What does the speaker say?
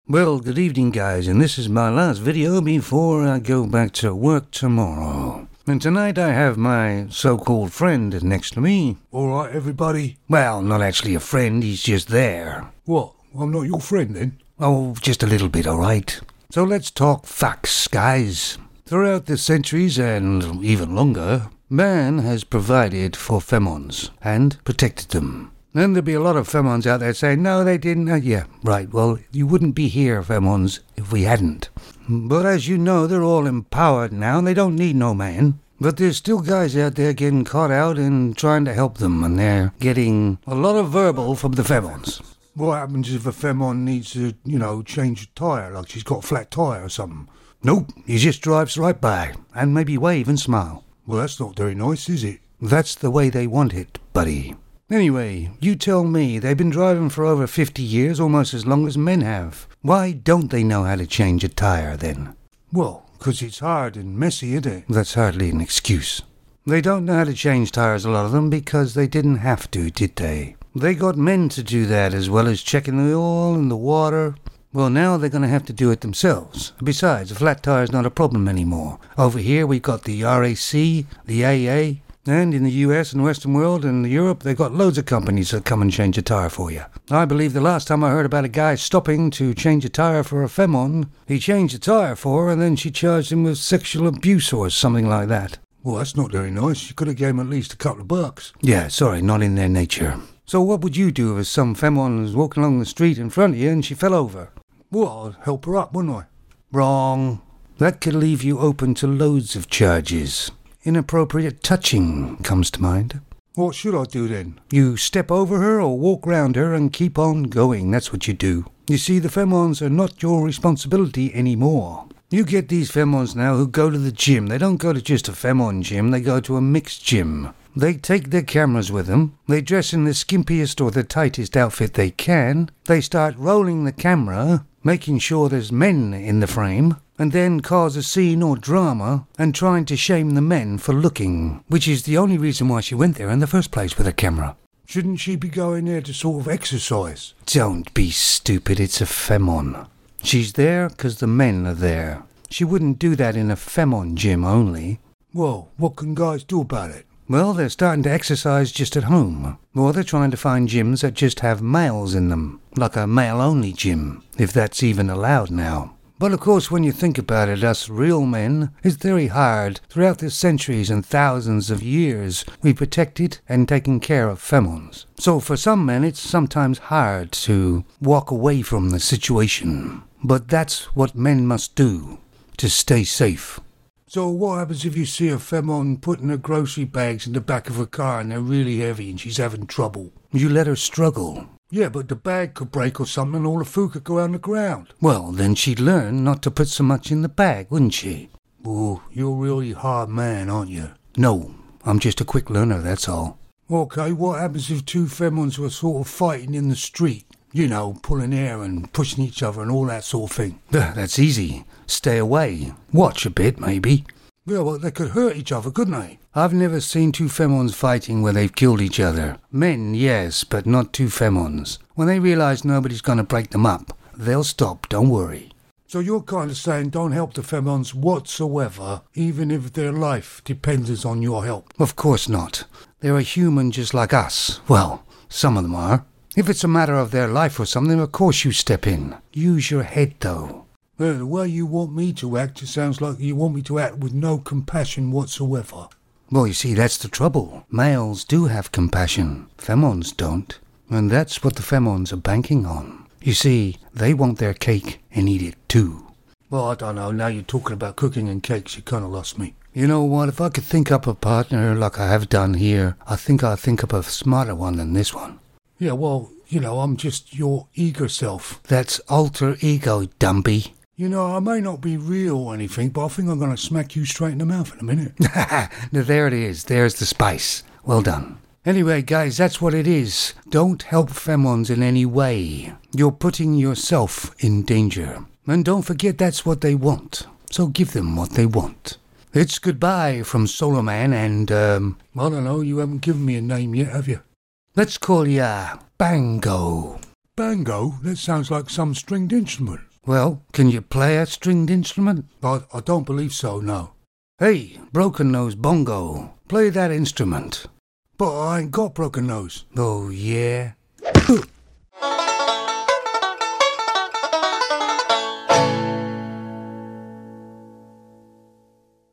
Well, good evening, guys, and this is my last video before I go back to work tomorrow. And tonight I have my so-called friend next to me. Alright, everybody. Well, not actually a friend, he's just there. What? I'm not your friend, then? Oh, just a little bit, alright? So let's talk facts, guys. Throughout the centuries, and even longer, man has provided for femons and protected them. Then there'll be a lot of femons out there saying, no, they didn't. Yeah, right, well, you wouldn't be here, femons, if we hadn't. But as you know, they're all empowered now, and they don't need no man. But there's still guys out there getting caught out and trying to help them, and they're getting a lot of verbal from the femons. What happens if a femon needs to, change a tyre, like she's got a flat tyre or something? Nope, he just drives right by, and maybe wave and smile. Well, that's not very nice, is it? That's the way they want it, buddy. Anyway, you tell me, they've been driving for over 50 years, almost as long as men have. Why don't they know how to change a tyre, then? Well, 'cause it's hard and messy, isn't it? That's hardly an excuse. They don't know how to change tyres, a lot of them, because they didn't have to, did they? They got men to do that, as well as checking the oil and the water. Well, now they're going to have to do it themselves. Besides, a flat tyre's not a problem anymore. Over here, we've got the RAC, the AA, and in the US and Western world and Europe, they've got loads of companies that come and change a tyre for you. I believe the last time I heard about a guy stopping to change a tyre for a femon, he changed the tyre for her and then she charged him with sexual abuse or something like that. Well, that's not very nice. You could have gave him at least a couple of bucks. Yeah, sorry, not in their nature. So what would you do if some femon was walking along the street in front of you and she fell over? Well, I'd help her up, wouldn't I? Wrong. That could leave you open to loads of charges. Inappropriate touching comes to mind. What should I do then? You step over her or walk round her and keep on going. That's what you do. You see, the femons are not your responsibility anymore. You get these femons now who go to the gym. They don't go to just a femon gym. They go to a mixed gym. They take their cameras with them. They dress in the skimpiest or the tightest outfit they can. They start rolling the camera, making sure there's men in the frame, and then cause a scene or drama and trying to shame the men for looking, which is the only reason why she went there in the first place with a camera. Shouldn't she be going there to sort of exercise? Don't be stupid, it's a femon. She's there 'cause the men are there. She wouldn't do that in a femon gym only. Well, what can guys do about it? Well, they're starting to exercise just at home. Or they're trying to find gyms that just have males in them, like a male-only gym, if that's even allowed now. But of course, when you think about it, us real men, it's very hard. Throughout the centuries and thousands of years, we protected and taken care of femons. So for some men, it's sometimes hard to walk away from the situation. But that's what men must do to stay safe. So what happens if you see a femon putting her grocery bags in the back of a car and they're really heavy and she's having trouble? You let her struggle. Yeah, but the bag could break or something and all the food could go on the ground. Well, then she'd learn not to put so much in the bag, wouldn't she? Oh, you're a really hard man, aren't you? No, I'm just a quick learner, that's all. Okay, what happens if two femons were sort of fighting in the street? You know, pulling hair and pushing each other and all that sort of thing. That's easy. Stay away. Watch a bit, maybe. Yeah, well, they could hurt each other, couldn't they? I've never seen two femons fighting where they've killed each other. Men, yes, but not two femons. When they realise nobody's going to break them up, they'll stop, don't worry. So you're kind of saying don't help the femons whatsoever, even if their life depends on your help? Of course not. They're a human just like us. Well, some of them are. If it's a matter of their life or something, of course you step in. Use your head, though. Well, the way you want me to act, it sounds like you want me to act with no compassion whatsoever. Well, you see, that's the trouble. Males do have compassion. Femons don't. And that's what the femons are banking on. You see, they want their cake and eat it too. Well, I don't know. Now you're talking about cooking and cakes, you kind of lost me. You know what? If I could think up a partner like I have done here, I think I'd think up a smarter one than this one. Yeah, well, I'm just your eager self. That's alter ego, dumpy. I may not be real or anything, but I think I'm going to smack you straight in the mouth in a minute. Now, there it is. There's the spice. Well done. Anyway, guys, that's what it is. Don't help femons in any way. You're putting yourself in danger. And don't forget that's what they want. So give them what they want. It's goodbye from Solo Man and, I don't know, you haven't given me a name yet, have you? Let's call ya Bango. Bango? That sounds like some stringed instrument. Well, can you play a stringed instrument? I don't believe so, no. Hey, Broken Nose Bongo, play that instrument. But I ain't got broken nose. Oh, yeah?